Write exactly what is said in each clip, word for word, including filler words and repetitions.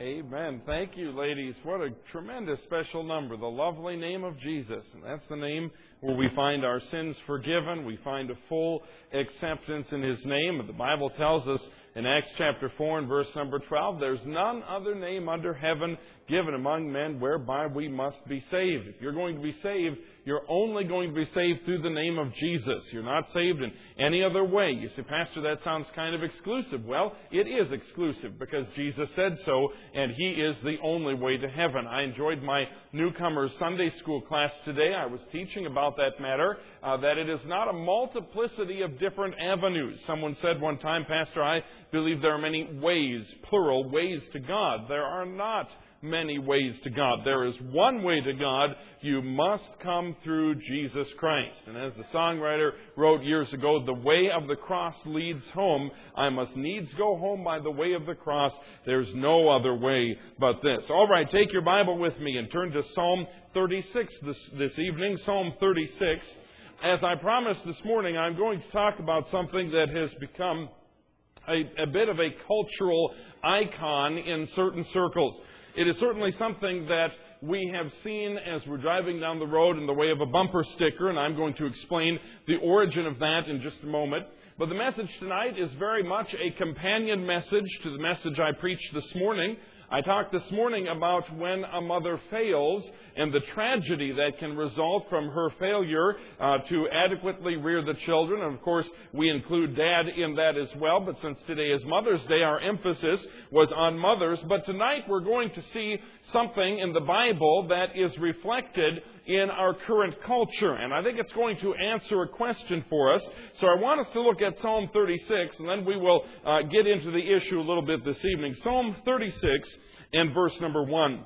Amen. Thank you, ladies. What a tremendous special number, the lovely name of Jesus. And that's the name where we find our sins forgiven. We find a full acceptance in His name. The Bible tells us in Acts chapter four and verse number twelve, there's none other name under heaven given among men whereby we must be saved. If you're going to be saved, you're only going to be saved through the name of Jesus. You're not saved in any other way. You say, Pastor, that sounds kind of exclusive. Well, it is exclusive because Jesus said so, and He is the only way to heaven. I enjoyed my newcomers Sunday school class today. I was teaching about that matter, uh, that it is not a multiplicity of different avenues. Someone said one time, Pastor, I believe there are many ways, plural, ways to God. There are not many ways to God. There is one way to God. You must come through Jesus Christ. And as the songwriter wrote years ago, the way of the cross leads home. I must needs go home by the way of the cross. There's no other way but this. All right, take your Bible with me and turn to Psalm thirty-six this, this evening. Psalm thirty-six. As I promised this morning, I'm going to talk about something that has become a, a bit of a cultural icon in certain circles. It is certainly something that we have seen as we're driving down the road in the way of a bumper sticker, and I'm going to explain the origin of that in just a moment. But the message tonight is very much a companion message to the message I preached this morning. I talked this morning about when a mother fails and the tragedy that can result from her failure uh, to adequately rear the children. And of course, we include Dad in that as well. But since today is Mother's Day, our emphasis was on mothers. But tonight we're going to see something in the Bible that is reflected in our current culture. And I think it's going to answer a question for us. So I want us to look at Psalm thirty-six, and then we will uh, get into the issue a little bit this evening. Psalm thirty-six and verse number one.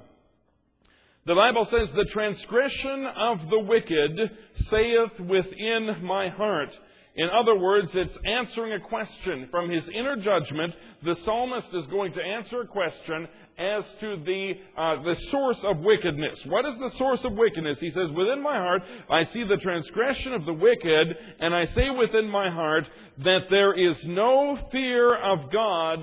The Bible says, "The transgression of the wicked saith within my heart." In other words, it's answering a question. From his inner judgment, the psalmist is going to answer a question as to the uh, the source of wickedness. What is the source of wickedness? He says, "Within my heart I see the transgression of the wicked, and I say within my heart that there is no fear of God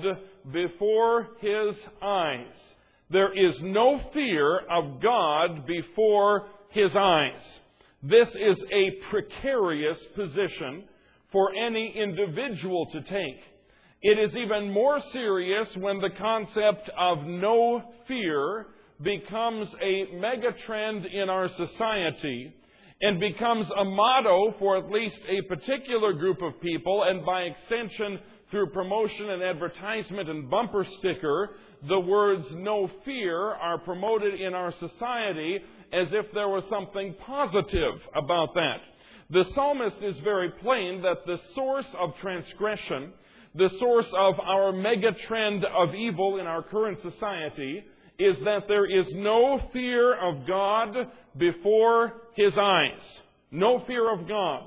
before His eyes." There is no fear of God before His eyes. This is a precarious position for any individual to take. It is even more serious when the concept of no fear becomes a megatrend in our society and becomes a motto for at least a particular group of people, and by extension through promotion and advertisement and bumper sticker, the words no fear are promoted in our society as if there was something positive about that. The psalmist is very plain that the source of transgression, the source of our mega trend of evil in our current society, is that there is no fear of God before His eyes. No fear of God.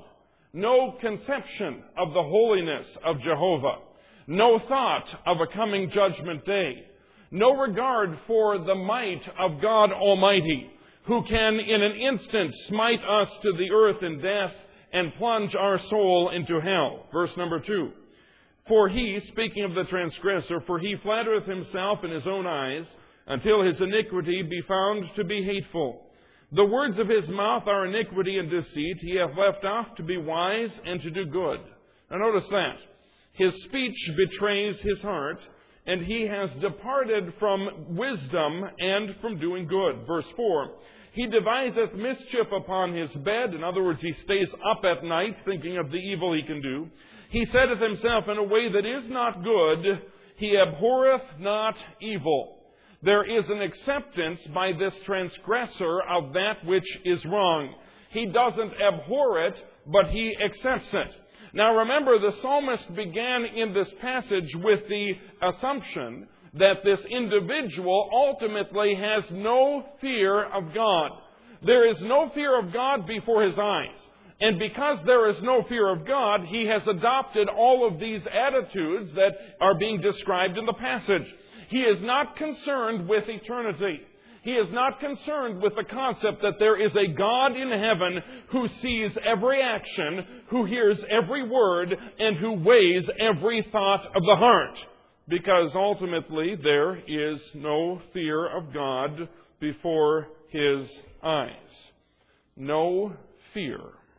No conception of the holiness of Jehovah. No thought of a coming judgment day. No regard for the might of God Almighty, who can in an instant smite us to the earth in death and plunge our soul into hell. Verse number two. "For he," speaking of the transgressor, "for he flattereth himself in his own eyes, until his iniquity be found to be hateful. The words of his mouth are iniquity and deceit. He hath left off to be wise and to do good." Now notice that. His speech betrays his heart, and he has departed from wisdom and from doing good. Verse four. "He deviseth mischief upon his bed." In other words, he stays up at night thinking of the evil he can do. "He setteth himself in a way that is not good. He abhorreth not evil." There is an acceptance by this transgressor of that which is wrong. He doesn't abhor it, but he accepts it. Now remember, the psalmist began in this passage with the assumption that this individual ultimately has no fear of God. There is no fear of God before his eyes. And because there is no fear of God, he has adopted all of these attitudes that are being described in the passage. He is not concerned with eternity. He is not concerned with the concept that there is a God in heaven who sees every action, who hears every word, and who weighs every thought of the heart. because ultimately there is no fear of God before His eyes. No fear.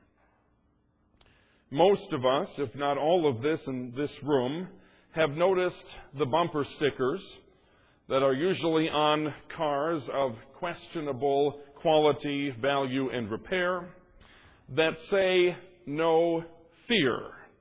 Most of us, if not all of this in this room, have noticed the bumper stickers that are usually on cars of questionable quality, value, and repair that say, no fear.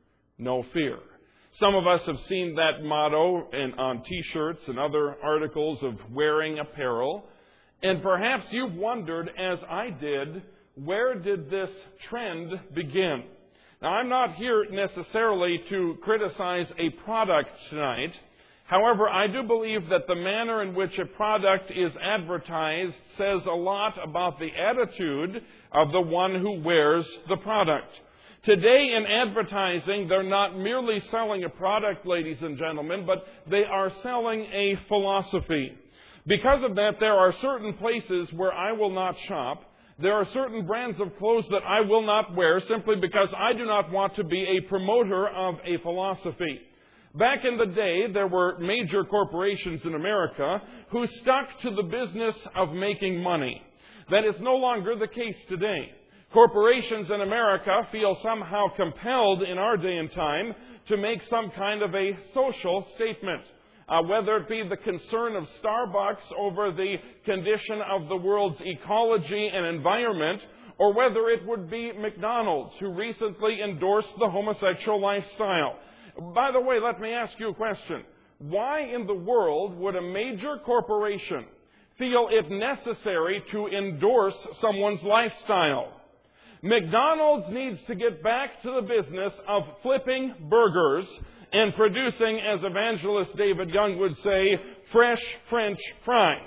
No fear. Some of us have seen that motto in, on T-shirts and other articles of wearing apparel. And perhaps you've wondered, as I did, where did this trend begin? Now, I'm not here necessarily to criticize a product tonight. However, I do believe that the manner in which a product is advertised says a lot about the attitude of the one who wears the product. Today in advertising, they're not merely selling a product, ladies and gentlemen, but they are selling a philosophy. Because of that, there are certain places where I will not shop. There are certain brands of clothes that I will not wear simply because I do not want to be a promoter of a philosophy. Back in the day, there were major corporations in America who stuck to the business of making money. That is no longer the case today. Corporations in America feel somehow compelled in our day and time to make some kind of a social statement. Uh, whether it be the concern of Starbucks over the condition of the world's ecology and environment, or whether it would be McDonald's, who recently endorsed the homosexual lifestyle. By the way, let me ask you a question. Why in the world would a major corporation feel it necessary to endorse someone's lifestyle? McDonald's needs to get back to the business of flipping burgers and producing, as evangelist David Young would say, fresh French fries.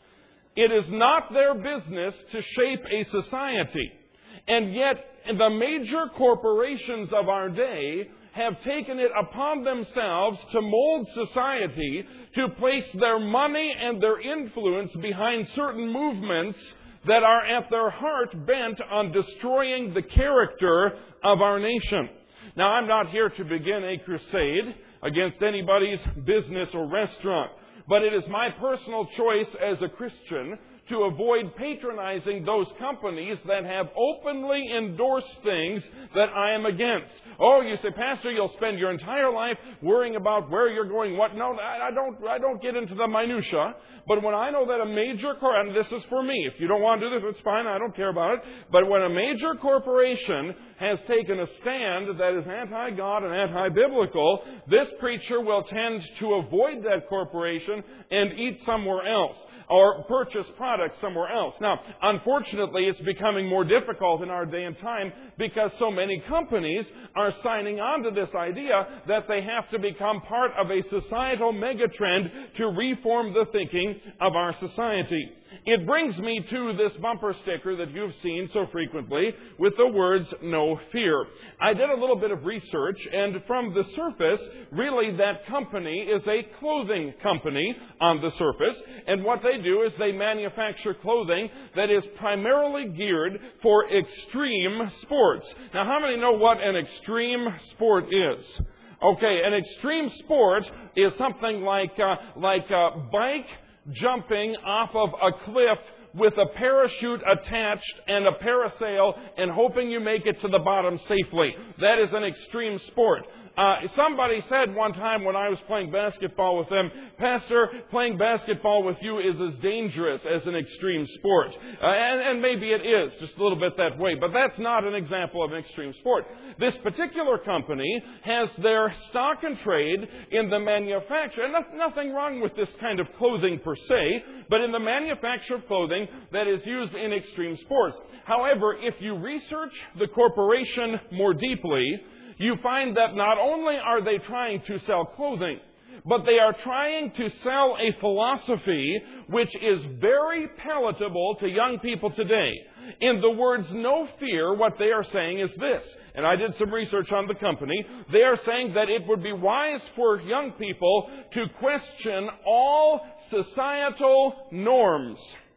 It is not their business to shape a society. And yet, the major corporations of our day have taken it upon themselves to mold society, to place their money and their influence behind certain movements that are at their heart bent on destroying the character of our nation. Now, I'm not here to begin a crusade against anybody's business or restaurant, but it is my personal choice as a Christian to avoid patronizing those companies that have openly endorsed things that I am against. Oh, you say, Pastor, you'll spend your entire life worrying about where you're going, what? No, I don't, I don't get into the minutia. But when I know that a major, cor- and this is for me, if you don't want to do this, it's fine, I don't care about it. But when a major corporation has taken a stand that is anti-God and anti-biblical, this preacher will tend to avoid that corporation and eat somewhere else, or purchase products somewhere else. Now, unfortunately, it's becoming more difficult in our day and time because so many companies are signing on to this idea that they have to become part of a societal megatrend to reform the thinking of our society. It brings me to this bumper sticker that you've seen so frequently with the words, no fear. I did a little bit of research, and from the surface, really that company is a clothing company on the surface. And what they do is they manufacture clothing that is primarily geared for extreme sports. Now, how many know what an extreme sport is? Okay, an extreme sport is something like, uh, like a bike jumping off of a cliff with a parachute attached and a parasail and hoping you make it to the bottom safely. That is an extreme sport. Uh, somebody said one time when I was playing basketball with them, Pastor, playing basketball with you is as dangerous as an extreme sport. Uh, and, and maybe it is, just a little bit that way. But that's not an example of an extreme sport. This particular company has their stock and trade in the manufacture, and no, nothing wrong with this kind of clothing per se, but in the manufacture of clothing that is used in extreme sports. However, if you research the corporation more deeply, you find that not only are they trying to sell clothing, but they are trying to sell a philosophy which is very palatable to young people today. In the words no fear, what they are saying is this, and I did some research on the company. They are saying that it would be wise for young people to question all societal norms.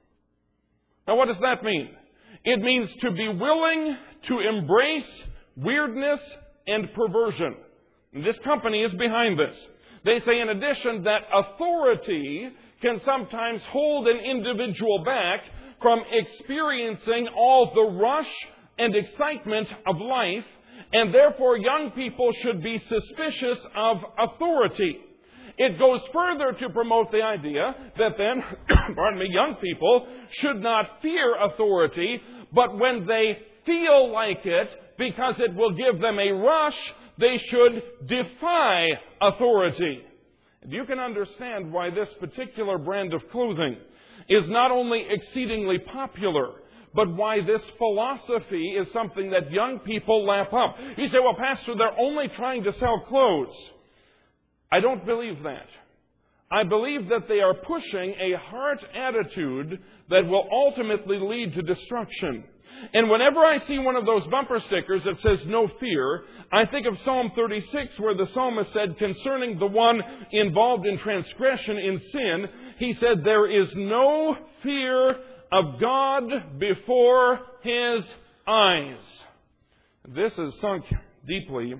Now, what does that mean? It means to be willing to embrace weirdness and perversion. And this company is behind this. They say, in addition, that authority can sometimes hold an individual back from experiencing all the rush and excitement of life, and therefore young people should be suspicious of authority. It goes further to promote the idea that then, pardon me, young people should not fear authority, but when they feel like it, because it will give them a rush, they should defy authority. And you can understand why this particular brand of clothing is not only exceedingly popular, but why this philosophy is something that young people lap up. You say, well, Pastor, they're only trying to sell clothes. I don't believe that. I believe that they are pushing a heart attitude that will ultimately lead to destruction. And whenever I see one of those bumper stickers that says no fear, I think of Psalm thirty-six, where the psalmist said concerning the one involved in transgression, in sin, he said, there is no fear of God before His eyes. This has sunk deeply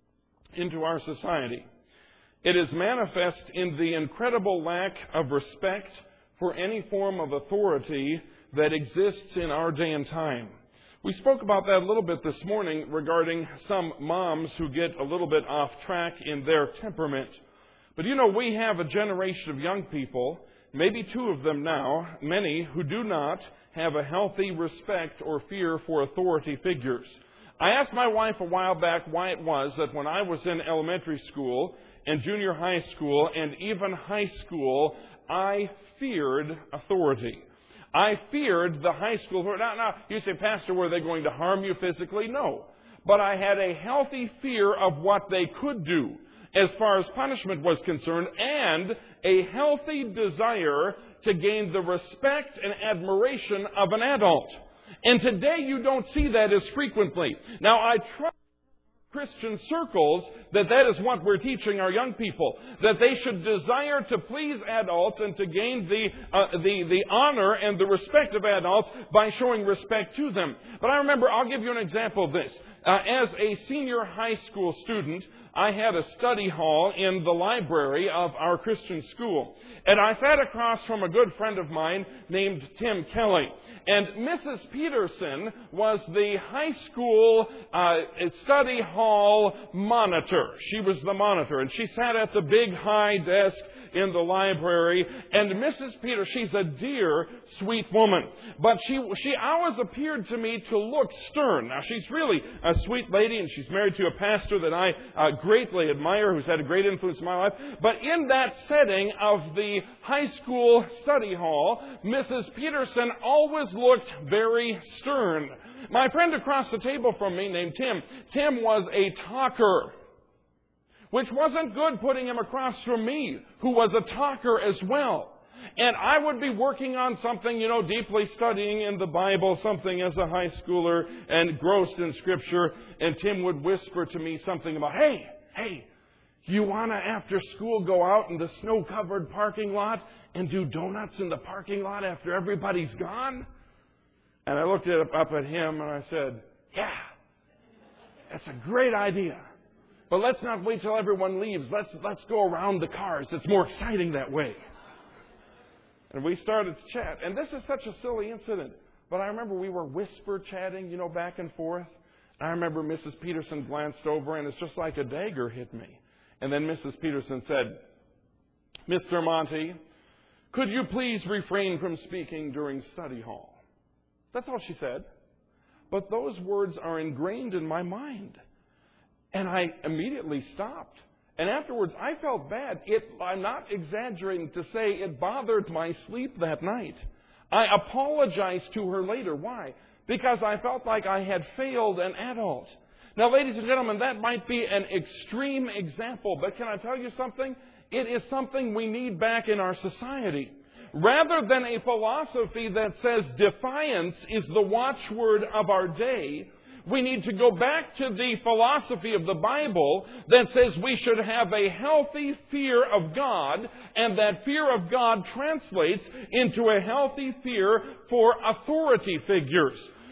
into our society. It is manifest in the incredible lack of respect for any form of authority that exists in our day and time. We spoke about that a little bit this morning regarding some moms who get a little bit off track in their temperament. But you know, we have a generation of young people, maybe two of them now, many who do not have a healthy respect or fear for authority figures. I asked my wife a while back why it was that when I was in elementary school and junior high school and even high school, I feared authority. I feared the high school. Now, now, you say, Pastor, were they going to harm you physically? No. But I had a healthy fear of what they could do as far as punishment was concerned, and a healthy desire to gain the respect and admiration of an adult. And today you don't see that as frequently. Now, I trust Christian circles that that is what we're teaching our young people, that they should desire to please adults and to gain the uh, the the honor and the respect of adults by showing respect to them. But I remember, I'll give you an example of this. Uh, as a senior high school student, I had a study hall in the library of our Christian school. And I sat across from a good friend of mine named Tim Kelly. And Missus Peterson was the high school uh, study hall monitor. She was the monitor. And she sat at the big high desk in the library. And Missus Peter, she's a dear, sweet woman. But she she always appeared to me to look stern. Now, she's really a sweet lady, and she's married to a pastor that I uh, greatly admire, who's had a great influence in my life. But in that setting of the high school study hall, Missus Peterson always looked very stern. My friend across the table from me named Tim, Tim was a talker, which wasn't good putting him across from me, who was a talker as well. And I would be working on something, you know, deeply studying in the Bible, something as a high schooler, and engrossed in Scripture, and Tim would whisper to me something about, hey, hey, you want to, after school, go out in the snow-covered parking lot and do donuts in the parking lot after everybody's gone? And I looked up at him and I said, yeah, that's a great idea. But let's not wait till everyone leaves. Let's let's go around the cars. It's more exciting that way. And we started to chat. And this is such a silly incident. But I remember we were whisper chatting, you know, back and forth. And I remember Missus Peterson glanced over, and it's just like a dagger hit me. And then Missus Peterson said, Mister Monty, could you please refrain from speaking during study hall? That's all she said. But those words are ingrained in my mind. And I immediately stopped. And afterwards, I felt bad. It, I'm not exaggerating to say it bothered my sleep that night. I apologized to her later. Why? Because I felt like I had failed an adult. Now, ladies and gentlemen, that might be an extreme example, but can I tell you something? It is something we need back in our society. Rather than a philosophy that says defiance is the watchword of our day, we need to go back to the philosophy of the Bible that says we should have a healthy fear of God, and that fear of God translates into a healthy fear for authority figures.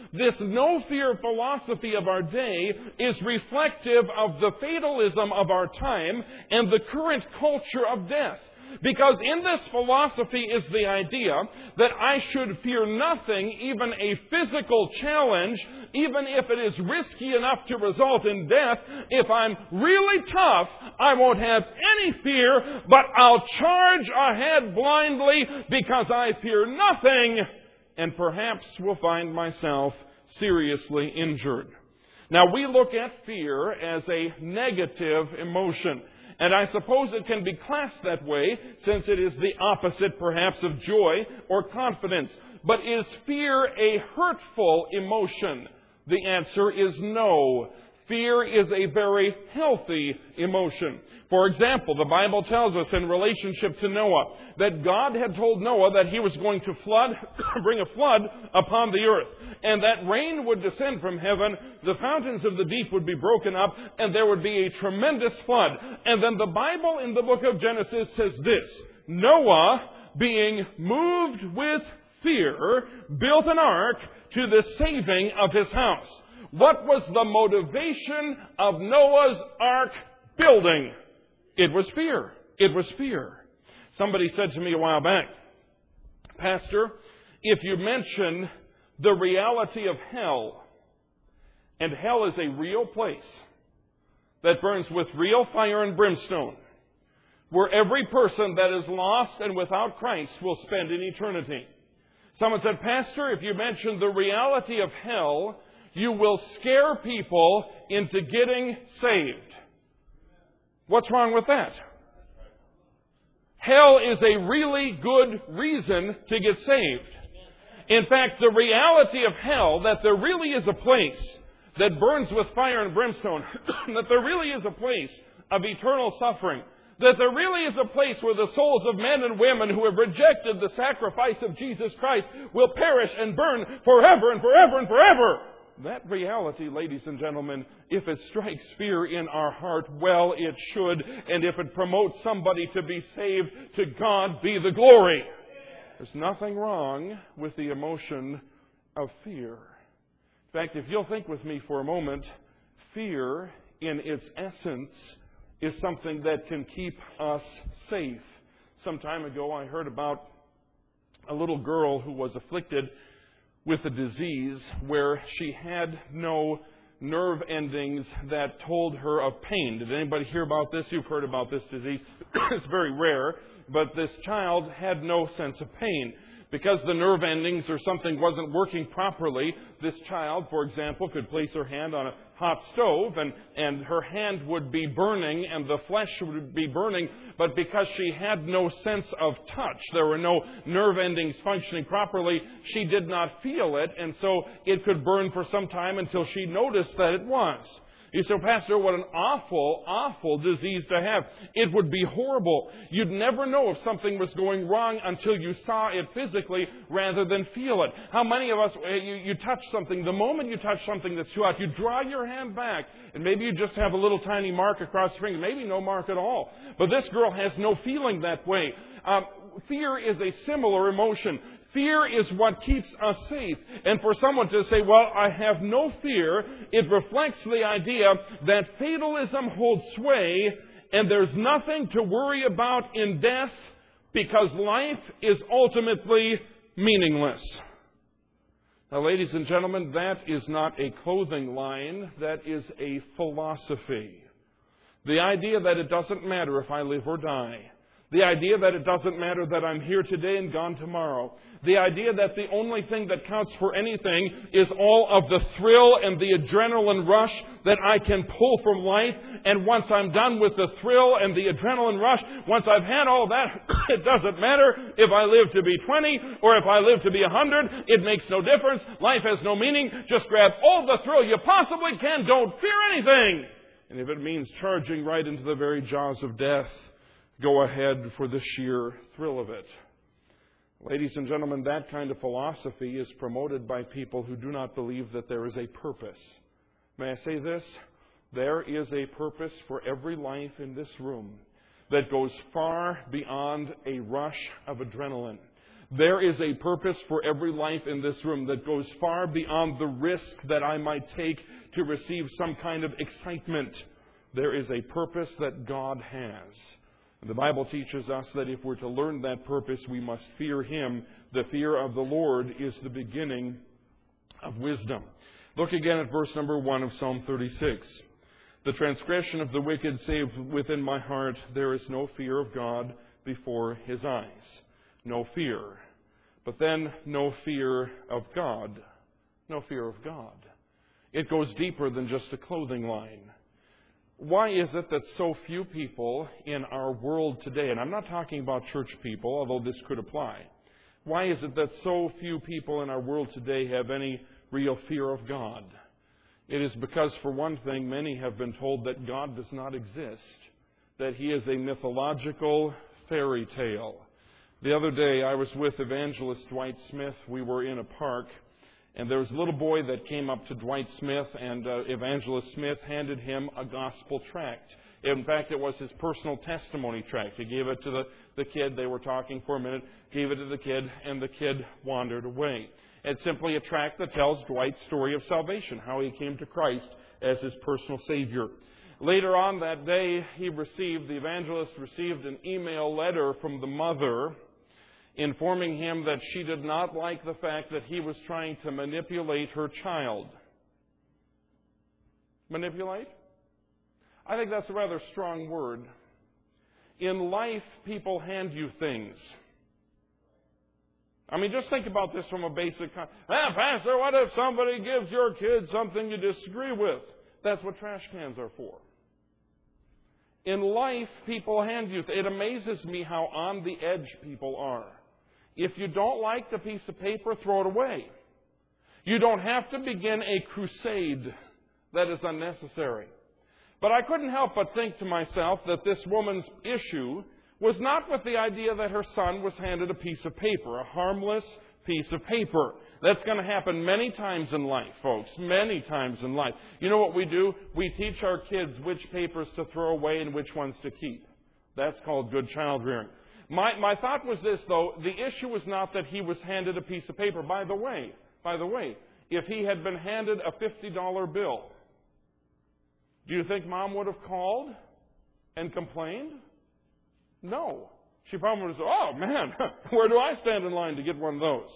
This no-fear philosophy of our day is reflective of the fatalism of our time and the current culture of death. Because in this philosophy is the idea that I should fear nothing, even a physical challenge, even if it is risky enough to result in death. If I'm really tough, I won't have any fear, but I'll charge ahead blindly because I fear nothing, and perhaps will find myself seriously injured. Now, we look at fear as a negative emotion. And I suppose it can be classed that way, since it is the opposite, perhaps, of joy or confidence. But is fear a hurtful emotion? The answer is no. Fear is a very healthy emotion. For example, the Bible tells us in relationship to Noah that God had told Noah that he was going to flood, bring a flood upon the earth, and that rain would descend from heaven, the fountains of the deep would be broken up, and there would be a tremendous flood. And then the Bible in the book of Genesis says this: Noah, being moved with fear, built an ark to the saving of his house. What was the motivation of Noah's ark building? It was fear. It was fear. Somebody said to me a while back, Pastor, if you mention the reality of hell, and hell is a real place that burns with real fire and brimstone, where every person that is lost and without Christ will spend an eternity. Someone said, Pastor, if you mention the reality of hell, you will scare people into getting saved. What's wrong with that? Hell is a really good reason to get saved. In fact, the reality of hell, that there really is a place that burns with fire and brimstone, that there really is a place of eternal suffering, that there really is a place where the souls of men and women who have rejected the sacrifice of Jesus Christ will perish and burn forever and forever and forever. That reality, ladies and gentlemen, if it strikes fear in our heart, well, it should. And if it promotes somebody to be saved, to God be the glory. There's nothing wrong with the emotion of fear. In fact, if you'll think with me for a moment, fear in its essence is something that can keep us safe. Some time ago, I heard about a little girl who was afflicted with a disease where she had no nerve endings that told her of pain. Did anybody hear about this? You've heard about this disease. It's very rare, but this child had no sense of pain. Because the nerve endings or something wasn't working properly, this child, for example, could place her hand on a hot stove and, and her hand would be burning and the flesh would be burning. But because she had no sense of touch, there were no nerve endings functioning properly, she did not feel it. And so it could burn for some time until she noticed that it was. You say, Pastor, what an awful, awful disease to have. It would be horrible. You'd never know if something was going wrong until you saw it physically rather than feel it. How many of us, you, you touch something, the moment you touch something that's too hot, you draw your hand back, and maybe you just have a little tiny mark across your finger, maybe no mark at all. But this girl has no feeling that way. Um, fear is a similar emotion. Fear is what keeps us safe. And for someone to say, well, I have no fear, it reflects the idea that fatalism holds sway and there's nothing to worry about in death because life is ultimately meaningless. Now, ladies and gentlemen, that is not a clothing line. That is a philosophy. The idea that it doesn't matter if I live or die. The idea that it doesn't matter that I'm here today and gone tomorrow. The idea that the only thing that counts for anything is all of the thrill and the adrenaline rush that I can pull from life. And once I'm done with the thrill and the adrenaline rush, once I've had all that, it doesn't matter if I live to be twenty or if I live to be one hundred. It makes no difference. Life has no meaning. Just grab all the thrill you possibly can. Don't fear anything. And if it means charging right into the very jaws of death, go ahead for the sheer thrill of it. Ladies and gentlemen, that kind of philosophy is promoted by people who do not believe that there is a purpose. May I say this? There is a purpose for every life in this room that goes far beyond a rush of adrenaline. There is a purpose for every life in this room that goes far beyond the risk that I might take to receive some kind of excitement. There is a purpose that God has. And the Bible teaches us that if we're to learn that purpose, we must fear Him. The fear of the Lord is the beginning of wisdom. Look again at verse number one of Psalm thirty-six. The transgression of the wicked say within my heart, there is no fear of God before His eyes. No fear. But then no fear of God. No fear of God. It goes deeper than just a clothing line. Why is it that so few people in our world today, and I'm not talking about church people, although this could apply. Why is it that so few people in our world today have any real fear of God? It is because, for one thing, many have been told that God does not exist, that He is a mythological fairy tale. The other day, I was with evangelist Dwight Smith. We were in a park, and there was a little boy that came up to Dwight Smith, and uh, evangelist Smith handed him a gospel tract. In fact, it was his personal testimony tract. He gave it to the, the kid. They were talking for a minute, gave it to the kid, and the kid wandered away. It's simply a tract that tells Dwight's story of salvation, how he came to Christ as his personal Savior. Later on that day, he received, the evangelist received an email letter from the mother informing him that she did not like the fact that he was trying to manipulate her child. Manipulate? I think that's a rather strong word. In life, people hand you things. I mean, just think about this from a basic... Con- ah, Pastor, what if somebody gives your kid something you disagree with? That's what trash cans are for. In life, people hand you... Th- it amazes me how on the edge people are. If you don't like the piece of paper, throw it away. You don't have to begin a crusade that is unnecessary. But I couldn't help but think to myself that this woman's issue was not with the idea that her son was handed a piece of paper, a harmless piece of paper. That's going to happen many times in life, folks, many times in life. You know what we do? We teach our kids which papers to throw away and which ones to keep. That's called good child rearing. My, my thought was this, though. The issue was not that he was handed a piece of paper. By the way, by the way, if he had been handed a fifty dollar bill, do you think Mom would have called and complained? No. She probably would have said, oh, man, where do I stand in line to get one of those?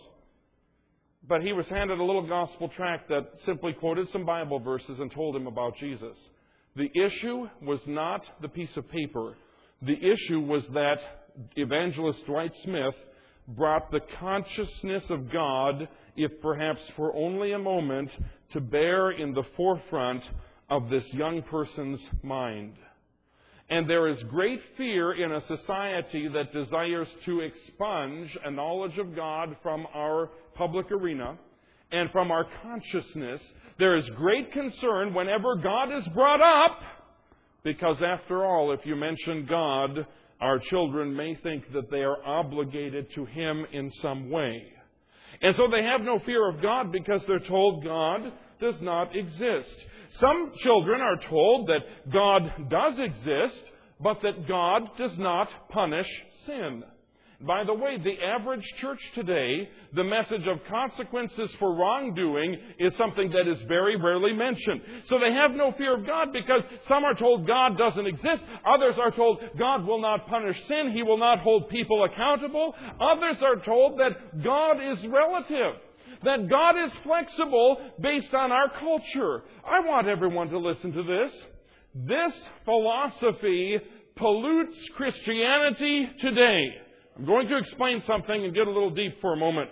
But he was handed a little gospel tract that simply quoted some Bible verses and told him about Jesus. The issue was not the piece of paper. The issue was that evangelist Dwight Smith brought the consciousness of God, if perhaps for only a moment, to bear in the forefront of this young person's mind. And there is great fear in a society that desires to expunge a knowledge of God from our public arena and from our consciousness. There is great concern whenever God is brought up, because after all, if you mention God, our children may think that they are obligated to Him in some way. And so they have no fear of God because they're told God does not exist. Some children are told that God does exist, but that God does not punish sin. By the way, the average church today, the message of consequences for wrongdoing is something that is very rarely mentioned. So they have no fear of God because some are told God doesn't exist. Others are told God will not punish sin. He will not hold people accountable. Others are told that God is relative, that God is flexible based on our culture. I want everyone to listen to this. This philosophy pollutes Christianity today. I'm going to explain something and get a little deep for a moment.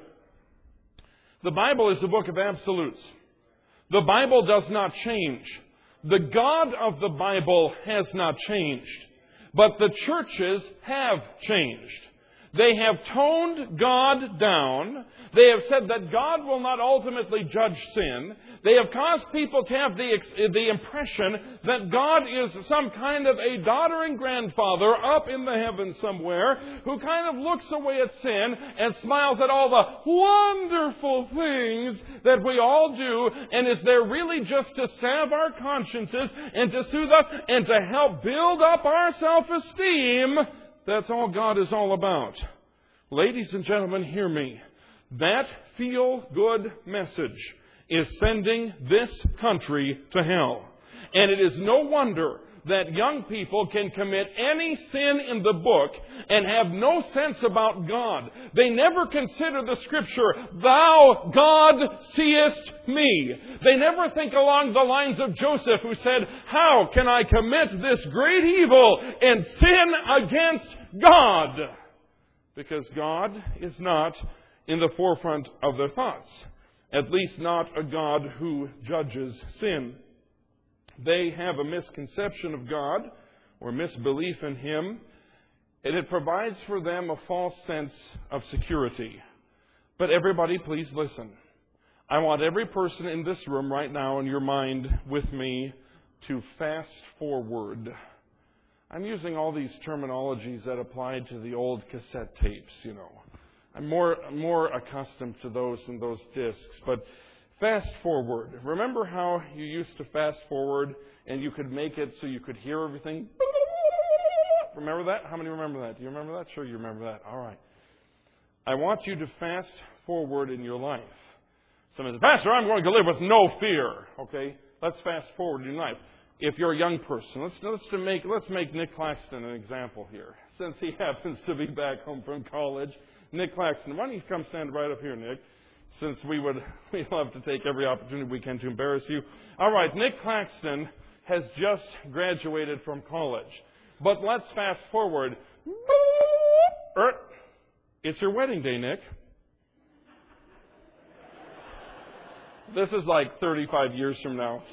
The Bible is a book of absolutes. The Bible does not change. The God of the Bible has not changed. But the churches have changed. They have toned God down. They have said that God will not ultimately judge sin. They have caused people to have the, the impression that God is some kind of a doddering grandfather up in the heavens somewhere who kind of looks away at sin and smiles at all the wonderful things that we all do, and is there really just to salve our consciences and to soothe us and to help build up our self-esteem. That's all God is all about. Ladies and gentlemen, hear me. That feel-good message is sending this country to hell. And it is no wonder that young people can commit any sin in the book and have no sense about God. They never consider the Scripture, "Thou, God, seest me." They never think along the lines of Joseph, who said, "How can I commit this great evil and sin against God?" Because God is not in the forefront of their thoughts. At least not a God who judges sin. They have a misconception of God or misbelief in Him, and it provides for them a false sense of security. But everybody, please listen. I want every person in this room right now in your mind with me to fast forward. I'm using all these terminologies that applied to the old cassette tapes, you know. I'm more, more accustomed to those than those discs, but fast forward. Remember how you used to fast forward and you could make it so you could hear everything? Remember that? How many remember that? Do you remember that? Sure, you remember that. All right. I want you to fast forward in your life. Someone says, "Pastor, I'm going to live with no fear." Okay, let's fast forward in your life. If you're a young person, let's let's to make let's make Nick Claxton an example here, since he happens to be back home from college. Nick Claxton, why don't you come stand right up here, Nick? Since we would we love to take every opportunity we can to embarrass you. All right, Nick Claxton has just graduated from college. But let's fast forward. It's your wedding day, Nick. This is like thirty-five years from now.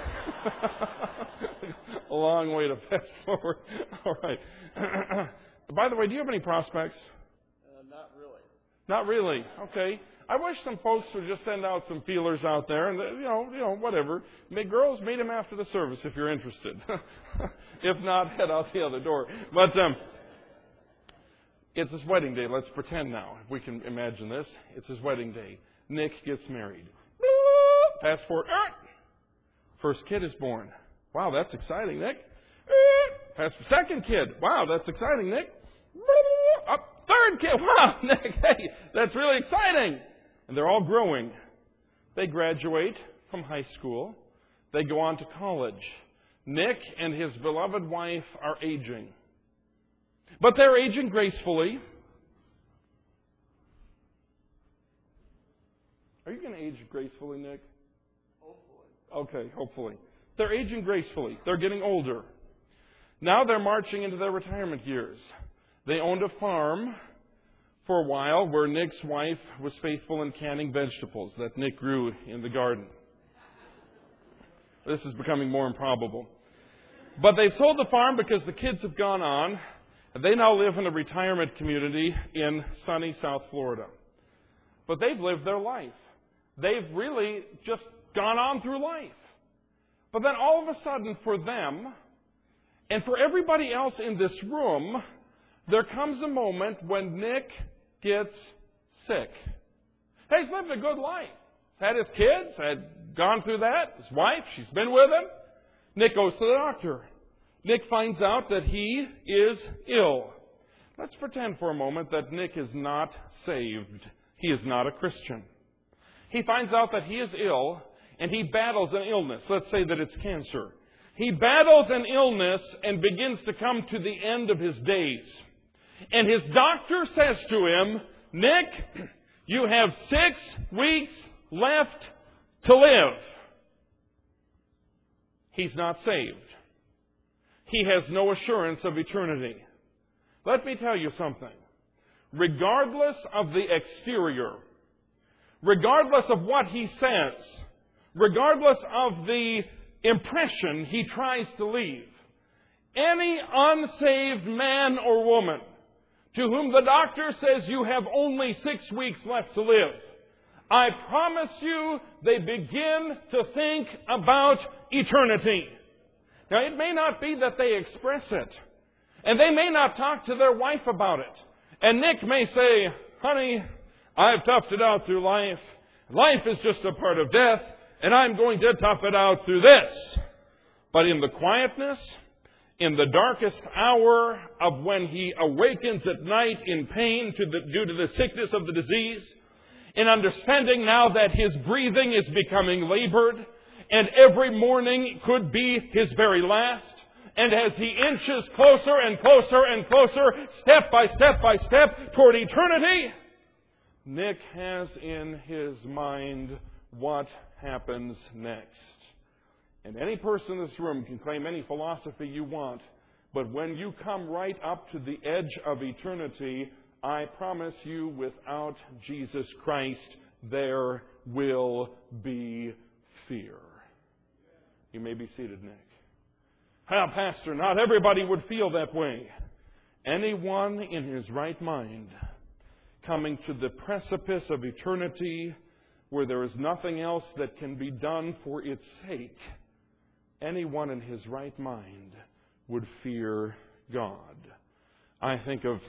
A long way to fast forward. All right. By the way, do you have any prospects? Uh, not really. Not really. Okay. I wish some folks would just send out some feelers out there, and you know, you know, whatever. May, girls, meet him after the service if you're interested. If not, head out the other door. But um, it's his wedding day. Let's pretend now, if we can imagine this. It's his wedding day. Nick gets married. Fast forward. First kid is born. Wow, that's exciting, Nick. Fast forward. Second kid. Wow, that's exciting, Nick. Up. Third kid. Wow, Nick. Hey, that's really exciting. And they're all growing. They graduate from high school. They go on to college. Nick and his beloved wife are aging. But they're aging gracefully. Are you going to age gracefully, Nick? Hopefully. Okay, hopefully. They're aging gracefully. They're getting older. Now they're marching into their retirement years. They owned a farm for a while where Nick's wife was faithful in canning vegetables that Nick grew in the garden. This is becoming more improbable. But they sold the farm because the kids have gone on, and they now live in a retirement community in sunny South Florida. But they've lived their life. They've really just gone on through life. But then all of a sudden for them, and for everybody else in this room, there comes a moment when Nick gets sick. Hey, he's lived a good life. He's had his kids, had gone through that. His wife, she's been with him. Nick goes to the doctor. Nick finds out that he is ill. Let's pretend for a moment that Nick is not saved. He is not a Christian. He finds out that he is ill, and he battles an illness. Let's say that it's cancer. He battles an illness and begins to come to the end of his days. And his doctor says to him, "Nick, you have six weeks left to live." He's not saved. He has no assurance of eternity. Let me tell you something. Regardless of the exterior, regardless of what he says, regardless of the impression he tries to leave, any unsaved man or woman to whom the doctor says you have only six weeks left to live, I promise you they begin to think about eternity. Now, it may not be that they express it, and they may not talk to their wife about it. And Nick may say, "Honey, I've toughed it out through life. Life is just a part of death, and I'm going to tough it out through this." But in the quietness, in the darkest hour of when he awakens at night in pain to the, due to the sickness of the disease, in understanding now that his breathing is becoming labored, and every morning could be his very last, and as he inches closer and closer and closer, step by step by step, toward eternity, Nick has in his mind what happens next. And any person in this room can claim any philosophy you want, but when you come right up to the edge of eternity, I promise you, without Jesus Christ, there will be fear. You may be seated, Nick. Ah, Pastor, not everybody would feel that way. Anyone in his right mind coming to the precipice of eternity where there is nothing else that can be done for its sake, anyone in his right mind would fear God. I think of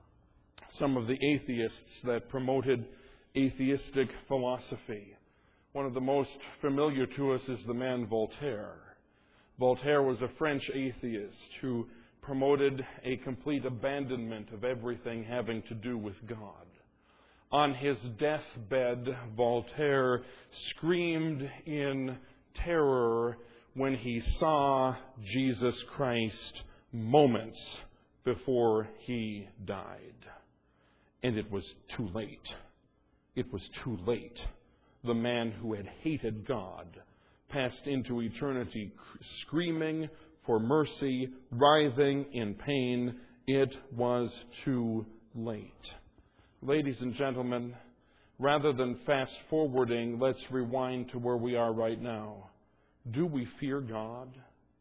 some of the atheists that promoted atheistic philosophy. One of the most familiar to us is the man Voltaire. Voltaire was a French atheist who promoted a complete abandonment of everything having to do with God. On his deathbed, Voltaire screamed in terror when he saw Jesus Christ moments before he died. And it was too late. It was too late. The man who had hated God passed into eternity screaming for mercy, writhing in pain. It was too late. Ladies and gentlemen, rather than fast forwarding, let's rewind to where we are right now. Do we fear God?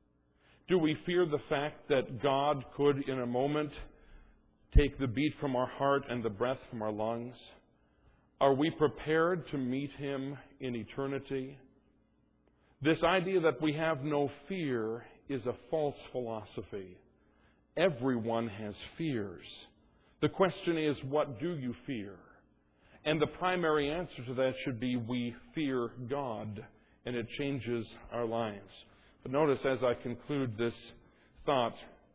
Do we fear the fact that God could, in a moment, take the beat from our heart and the breath from our lungs? Are we prepared to meet Him in eternity? This idea that we have no fear is a false philosophy. Everyone has fears. The question is, what do you fear? And the primary answer to that should be, we fear God, and it changes our lives. But notice, as I conclude this thought,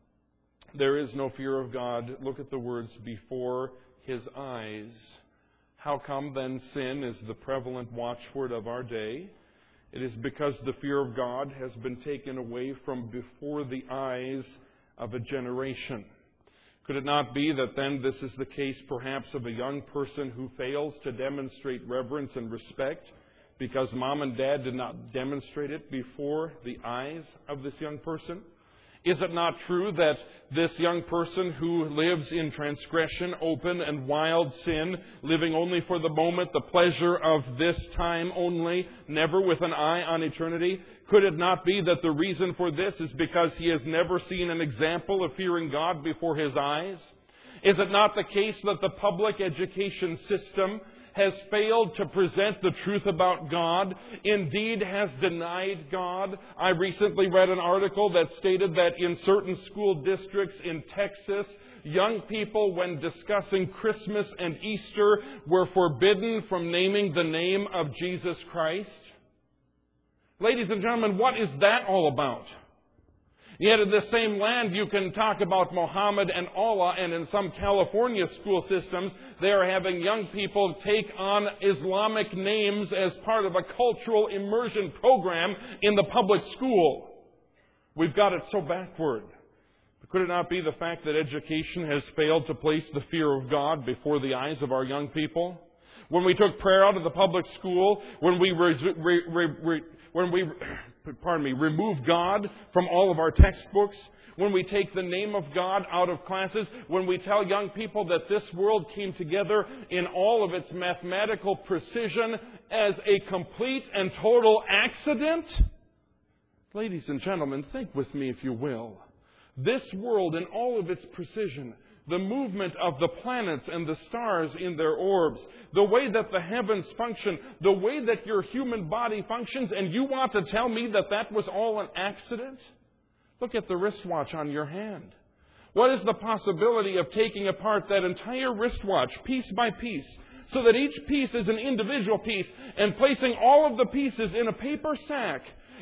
there is no fear of God. Look at the words, before His eyes. How come then sin is the prevalent watchword of our day? It is because the fear of God has been taken away from before the eyes of a generation. Could it not be that then this is the case perhaps of a young person who fails to demonstrate reverence and respect because mom and dad did not demonstrate it before the eyes of this young person? Is it not true that this young person who lives in transgression, open and wild sin, living only for the moment, the pleasure of this time only, never with an eye on eternity, could it not be that the reason for this is because he has never seen an example of fearing God before his eyes? Is it not the case that the public education system has failed to present the truth about God, indeed has denied God? I recently read an article that stated that in certain school districts in Texas, young people, when discussing Christmas and Easter, were forbidden from naming the name of Jesus Christ. Ladies and gentlemen, what is that all about? Yet in this same land, you can talk about Muhammad and Allah, and in some California school systems, they are having young people take on Islamic names as part of a cultural immersion program in the public school. We've got it so backward. But could it not be the fact that education has failed to place the fear of God before the eyes of our young people? When we took prayer out of the public school, when we re- re- re- re- when we, pardon me, remove God from all of our textbooks, when we take the name of God out of classes, when we tell young people that this world came together in all of its mathematical precision as a complete and total accident? Ladies and gentlemen, think with me if you will. This world in all of its precision, the movement of the planets and the stars in their orbs, the way that the heavens function, the way that your human body functions, and you want to tell me that that was all an accident? Look at the wristwatch on your hand. What is the possibility of taking apart that entire wristwatch piece by piece, so that each piece is an individual piece, and placing all of the pieces in a paper sack,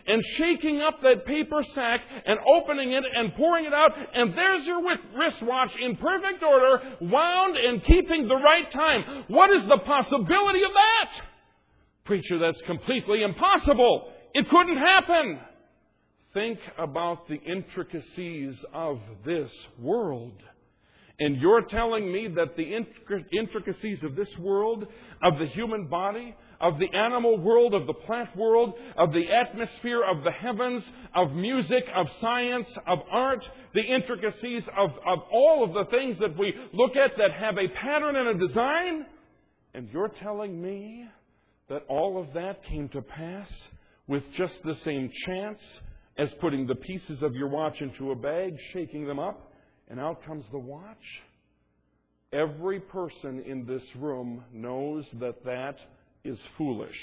and shaking up that paper sack and opening it and pouring it out, and there's your wristwatch in perfect order, wound and keeping the right time. What is the possibility of that? Preacher, that's completely impossible. It couldn't happen. Think about the intricacies of this world. And you're telling me that the intricacies of this world, of the human body, of the animal world, of the plant world, of the atmosphere, of the heavens, of music, of science, of art, the intricacies of, of all of the things that we look at that have a pattern and a design, and you're telling me that all of that came to pass with just the same chance as putting the pieces of your watch into a bag, shaking them up, and out comes the watch? Every person in this room knows that that is foolish.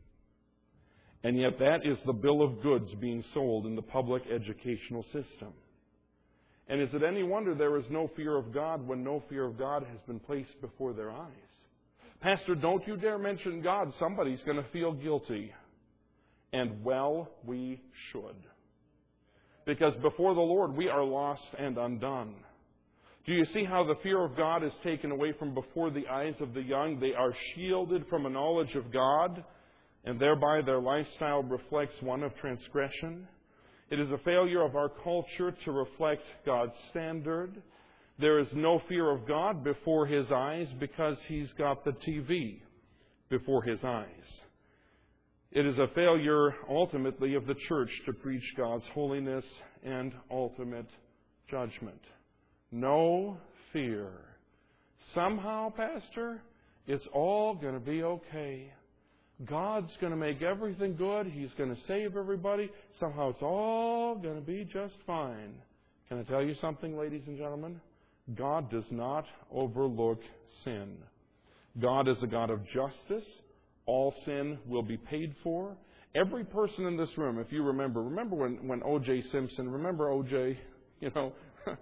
And yet that is the bill of goods being sold in the public educational system. And is it any wonder there is no fear of God when no fear of God has been placed before their eyes? Pastor, don't you dare mention God. Somebody's going to feel guilty. And well, we should. Because before the Lord, we are lost and undone. Do you see how the fear of God is taken away from before the eyes of the young? They are shielded from a knowledge of God, and thereby their lifestyle reflects one of transgression. It is a failure of our culture to reflect God's standard. There is no fear of God before His eyes because He's got the T V before His eyes. It is a failure, ultimately, of the church to preach God's holiness and ultimate judgment. No fear. Somehow, Pastor, it's all going to be okay. God's going to make everything good. He's going to save everybody. Somehow it's all going to be just fine. Can I tell you something, ladies and gentlemen? God does not overlook sin. God is a God of justice. All sin will be paid for. Every person in this room, if you remember, remember when, when O J Simpson, remember O J, you know,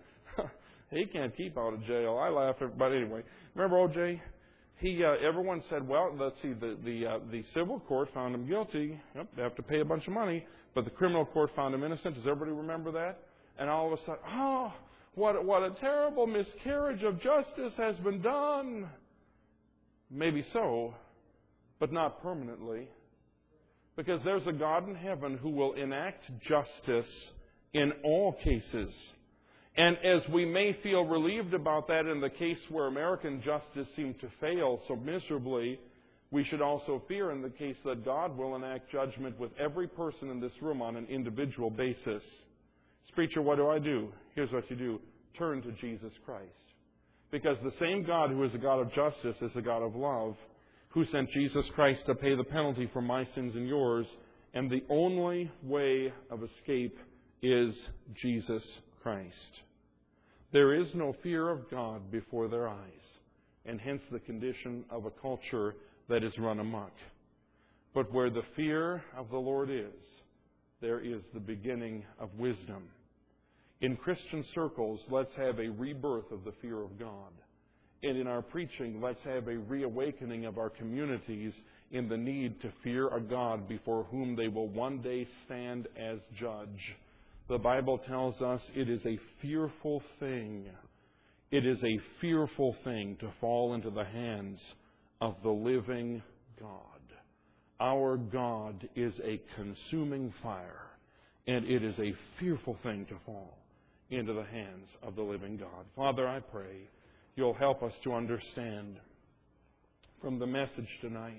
he can't keep out of jail. I laugh, at, but anyway, remember O J? He, uh, everyone said, well, let's see, the the, uh, the civil court found him guilty. Yep, they have to pay a bunch of money, but the criminal court found him innocent. Does everybody remember that? And all of a sudden, oh, what what a terrible miscarriage of justice has been done. Maybe so. But not permanently. Because there's a God in heaven who will enact justice in all cases. And as we may feel relieved about that in the case where American justice seemed to fail so miserably, we should also fear in the case that God will enact judgment with every person in this room on an individual basis. Preacher, what do I do? Here's what you do. Turn to Jesus Christ. Because the same God who is a God of justice is a God of love, who sent Jesus Christ to pay the penalty for my sins and yours, and the only way of escape is Jesus Christ. There is no fear of God before their eyes, and hence the condition of a culture that is run amok. But where the fear of the Lord is, there is the beginning of wisdom. In Christian circles, let's have a rebirth of the fear of God. And in our preaching, let's have a reawakening of our communities in the need to fear a God before whom they will one day stand as judge. The Bible tells us it is a fearful thing. It is a fearful thing to fall into the hands of the living God. Our God is a consuming fire, and it is a fearful thing to fall into the hands of the living God. Father, I pray You'll help us to understand from the message tonight,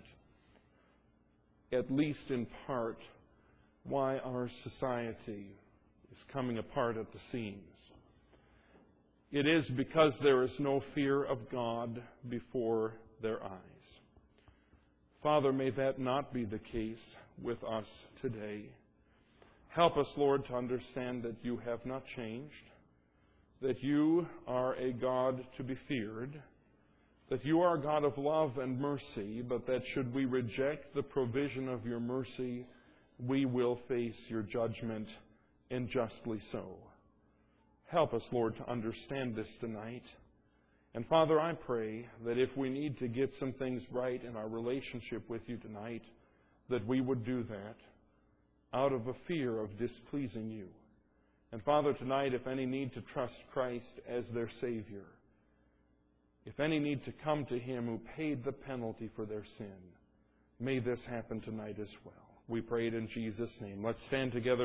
at least in part, why our society is coming apart at the seams. It is because there is no fear of God before their eyes. Father, may that not be the case with us today. Help us, Lord, to understand that You have not changed, that You are a God to be feared, that You are a God of love and mercy, but that should we reject the provision of Your mercy, we will face Your judgment, and justly so. Help us, Lord, to understand this tonight. And Father, I pray that if we need to get some things right in our relationship with You tonight, that we would do that. out of a fear of displeasing you. And Father, tonight, if any need to trust Christ as their Savior, if any need to come to Him who paid the penalty for their sin, may this happen tonight as well. We pray it in Jesus' name. Let's stand together.